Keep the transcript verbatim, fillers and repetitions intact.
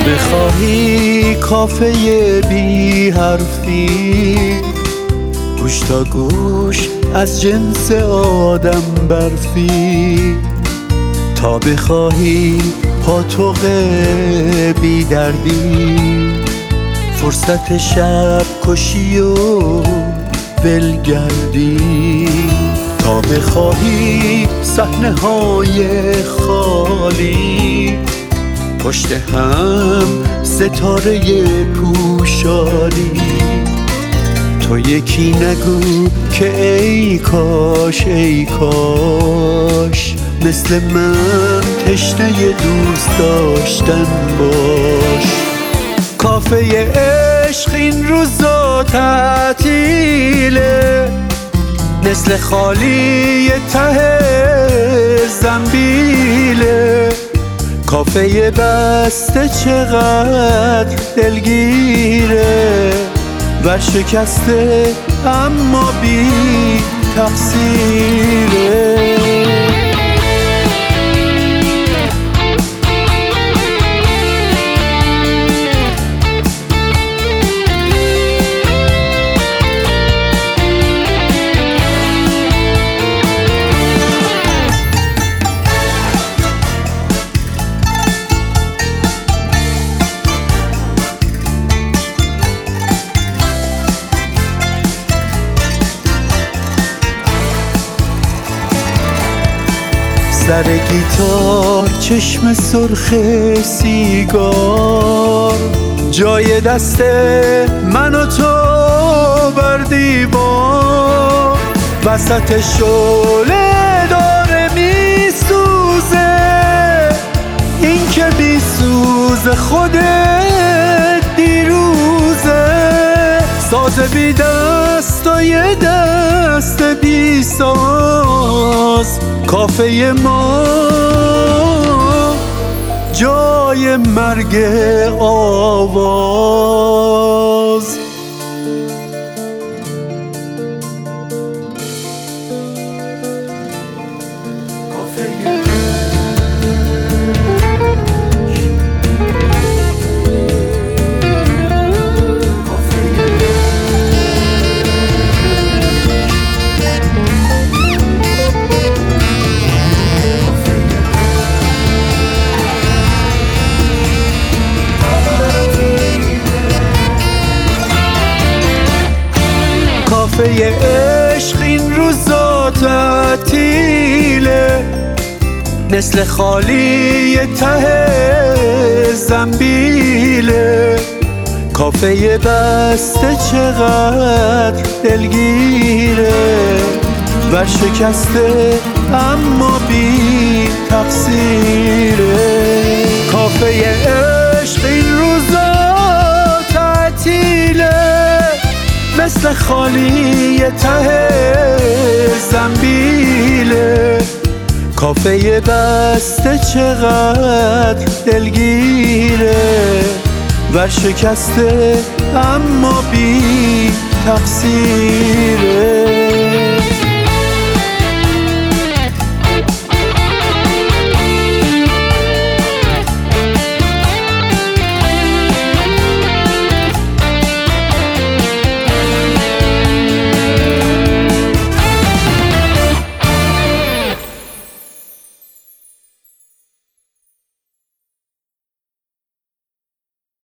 بخواهی کافه بی حرفی، گوش تا گوش از جنس آدم برفی، تا بخواهی پاتوق بی دردی، فرصت شب کشی و ولگردی، تا بخواهی صحنه های خالی، پشت هم ستاره پوشالی، تو یکی نگو که ای کاش ای کاش مثل من تشنه دوست داشتن باش. کافه عشق این روزا تعطیله، مثل خالی ته زنبیله، کافه بسته چقدر دلگیره، ورشکسته اما بی تقصیره. سر گیتار چشم سرخ سیگار، جای دست من و تو بر دیوار، وسط شعله داره میسوزه، این که بیسوز خودت دیروزه، ساز بی دست و یه دست بی ساز، کافه ما جای مرگ آواز. کافه عشق این روزا تعطیله، مثل خالی ته زنبیله، کافه بسته چقدر دلگیره، ورشکسته اما بی تقصیره. کافه عشق این روزا تعطیله، مثل خالی ته زنبیله، کافه بسته چقدر دلگیره، ورشکسته اما بی تقصیر.